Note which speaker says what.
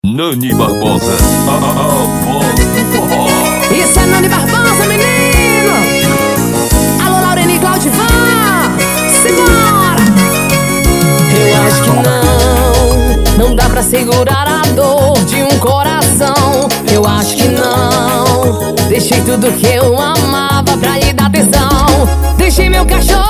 Speaker 1: Nani Barbosa, a voz do forró.
Speaker 2: Isso é Nani Barbosa, menino. Alô, Laurene e Claudivan, simbora. Eu acho que não dá pra segurar a dor de um coração. Eu acho que não. Deixei tudo que eu amava pra lhe dar atenção. Deixei meu cachorro